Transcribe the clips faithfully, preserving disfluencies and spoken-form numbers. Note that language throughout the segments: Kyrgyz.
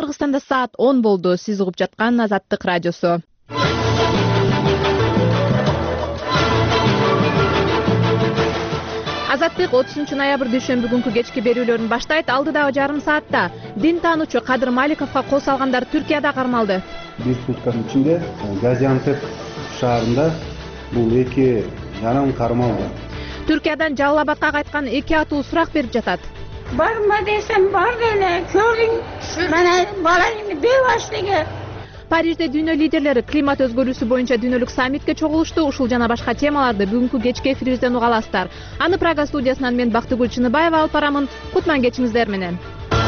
Кыргызстанда саат он болду. Сиз угуп жаткан Азаттык радиосу. Азаттык отузунчу ноябрь дүйшөмбү күнкү кечки берүүлөрүн баштайт. Алдыдагы жарым саатта дин таануучу Кадыр Маликовго кол салгандар Түркияда кармалды. бир сутканын ичинде Газиантеп шаарында бул эки жаран кармалды. Түркиядан Жалал-Абадка кайткан эки атуу сурак берип жатат. Барма десем бар деле, көрүң, мына баланы беваштыгы. Парижде дүйнө лидерлери климат өзгөрүүсү боюнча дүйнөлүк саммитке чогулушту. Ушул жана башка темаларды бүгүнкү кечки эфирибизден уга аласыздар. Аны Прага студиясынан мен Бактыгүл Чыныбаева алып барамын. Кутман кечиңиздер менен.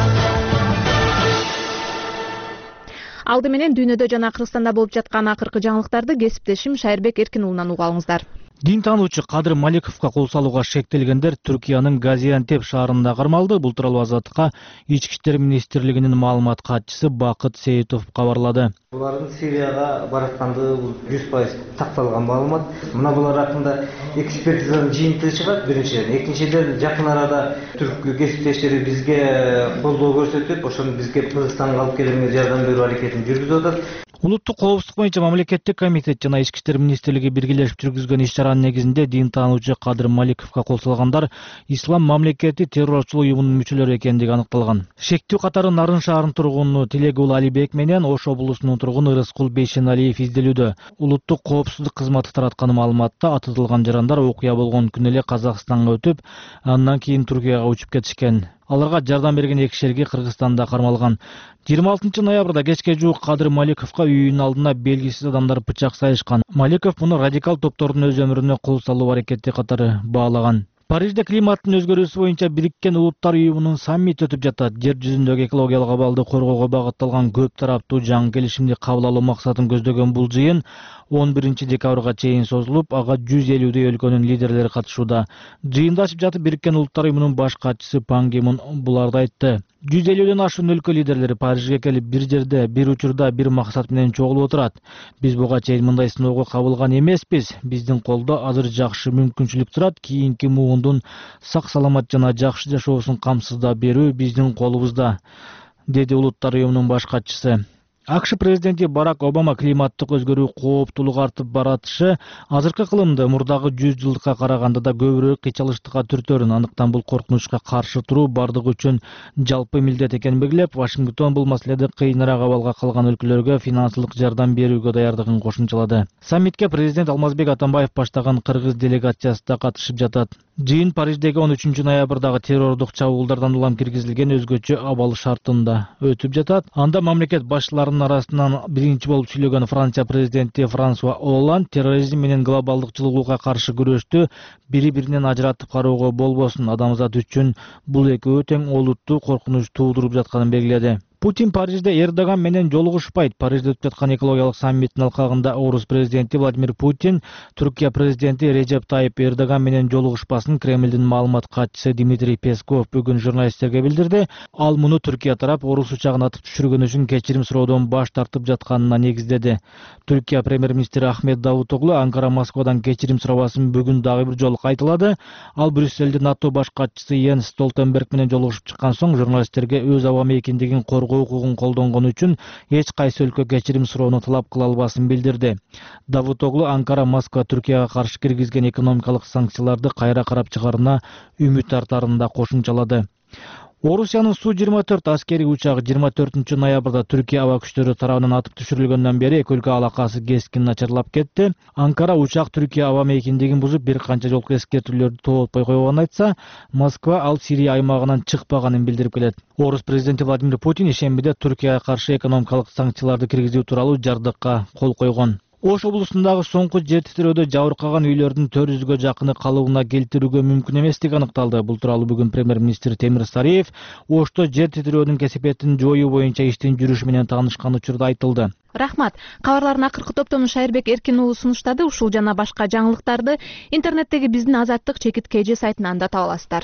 Алды менен дүйнөдө жана Кыргызстанда болуп жаткан акыркы жаңылыктарды кесиптешим Шайырбек Эркин уулунан уга алыңыздар. Дин таануучу Кадыр Маликовго кол салууга шектелгендер Түркиянын Газиантеп шаарында кармалды. Бул тууралуу Азаттыкка Ички иштер министрлигинин маалымат катчысы Бакыт Сейитов кабарлады. Булардын Сирияга бараткандыгы бул жүз пайыз такталган маалымат. Мына булар хакында экспертизанын жыйынтыгы чыгат биринчиден. Экинчиден жакын арада түрк кесиптештери бизге колдоо көрсөтүп, ошону бизге Кыргызстанга алып келүүгө жардам берүү аракетин жүргүзүп атат. Улуттук коопсуздук боюнча мамлекеттик комитет жана Ички иштер министрлиги биргелешип жүргүзгөн иш-чаранын негизинде дин таануучу Кадыр Маликовго кол салгандар Ислам мамлекети террорчулук уюмунун мүчөлөрү экендиги аныкталган. Шектүү катары Нарын шаарынын тургуну Тилегул Алибек менен Ош облусунун тургуну Рыскул Бейшеналиев изделүүдө. Улуттук коопсуздук кызматы тараткан маалыматта атылган жарандар окуя болгон күнү эле Казакстанга өтүп, андан кийин Түркияга учуп кетишкен. Аларга жардам берген эки шерги Кыргызстанда кармалган. жыйырма алтынчы ноябрда кечке жуук Кадыр Маликовго үйүнүн алдына белгисиз адамдар бычак сайышкан. Маликов муну радикал топтордун өз өмүрүнө кол салуу аракети катары баалаган. Парижде климаттын өзгөрүүсү боюнча Бириккен Улуттар уюмунун саммити өтүп жатат. Жер жүзүндөгү экологиялык абалды коргоого багытталган көп тараптуу жаңы келишимди кабыл алуу максатын көздөгөн бул жыйын он биринчи декабрга чейин созулуп, ага жүз элүүдөй өлкөнүн лидерлери катышууда. Жыйында ачып жатып Бириккен Улуттар уюмунун баш катчысы Пан Ги Мун буларды айтты. жүз элүүдөн ашуун өлкө лидерлери Парижге келип бир жерде, бир учурда, бир максат менен чогулуп отурат. Биз буга чейин мындай сыноого кабылган эмеспиз. Биздин колдо азыр жакшы мүмкүнчүлүк турат. Кийинки муундун сак саламат жана жакшы жашоосун камсыздап берүү биздин колубузда, деди Улуттар уюмунун баш катчысы. АКШ президенти Барак Обама климаттык өзгөрүү кооптуулугу артып баратышы азыркы кылымды мурдагы жүз жылдыкка караганда да көбүрөөк кыйчалыштыкка түртөөрүн, андыктан бул коркунучка каршы туруу бардыгы үчүн жалпы милдет экенин белгилеп, Вашингтон бул маселеде кыйыныраак абалга калган өлкөлөргө финансылык жардам берүүгө даярдыгын кошумчалады. Саммитке президент Алмазбек Атамбаев баштаган кыргыз делегациясы да катышып жатат. Жыйын Париждеги он үчүнчү ноябрдагы террордук чабуулдардан улам киргизилген өзгөчө абал шартында өтүп жатат. Анда мамлекет башчыларынын арасынан биринчи болуп сүйлөгөн Франция президенти Франсуа Олланд терроризм менен глобалдык жылуулукка каршы күрөштү бири-биринен ажыратып кароого болбосун, адамзат үчүн бул экөө тең олуттуу коркунуч туудуруп жатканын белгиледи. Путин Парижде Эрдоган менен жолугушпайт. Парижде өтүп жаткан экологиялык саммиттин алкагында орус президенти Владимир Путин Түркия президенти Режеп Тайип Эрдоган менен жолугушпасын Кремлдин маалымат катчысы Дмитрий Песков бүгүн журналисттерге билдирди. Ал муну Түркия тарап орус учагын атып түшүргөн үчүн кечирим суроодон баш тартып жатканына негиздеди. Түркия премьер-министри Ахмет Давутоглу Анкара Москвадан кечирим сурабасын бүгүн дагы бир жолу кайталады. Ал Брюссельде НАТО баш катчысы Йенс Столтенберг менен жолугушуп чыккан соң журналисттерге өз аба мейкиндигин коргоо укугун колдонгон үчүн эч кайсы өлкө кечирим суроону талап кыла албасын билдирди. Давутоглу Анкара Москва Түркияга каршы киргизген экономикалык санкцияларды кайра карап чыгарына үмүт артарын да кошумчалады. Орусиянын Су жыйырма төрт аскери учагы жыйырма төртүнчү ноябрда Түркия аба күчтөрү тарабынан атып түшүрүлгөндөн бери эки өлкө алакасы кескин начарлап кетти. Анкара учак Түркия аба мейкиндигин бузуп бир канча жолку эскертүүлөрдү тоотпой койгонун айтса, Москва ал Сирия аймагынан чыкпаганын билдирип келет. Орус президенти Владимир Путин ишембиде Түркияга каршы экономикалык санкцияларды киргизүү тууралуу жардыкка кол койгон. Ош облусундагы соңку жер титирөөдө жабыркаган үйлөрдүн төрт жүзгө жакыны калыбына келтирүүгө мүмкүн эместиги аныкталды. Бул тууралуу бүгүн премьер-министр Темир Сариев Ошто жер титирөөнүн кесепетин жоюу боюнча иштин жүрүшү менен таанышкан учурда айтылды. Рахмат. Кабарлардын акыркы топтомун Шайырбек Эркин уулу сунуштады. Ушул жана башка жаңылыктарды интернеттеги биздин Азаттык чекит кж сайтынан да таба аласыздар.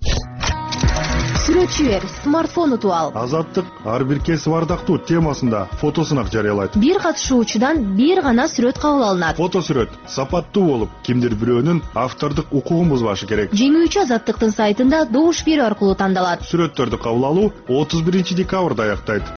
Сүрөтчү бер, смартфон утуп ал. Азаттык ар бир кесип ардактуу темасында фотосунак жарыялайт. Бир катышуучудан бир гана сүрөт кабыл алынат. Фотосүрөт сапаттуу болуп, кимдир бирөөнүн автордук укугун бузбашы керек. Жеңүүчү Азаттыктын сайтында добуш берүү аркылуу тандалат. Сүрөттөрдү кабыл алуу отуз биринчи декабрда аяктайт.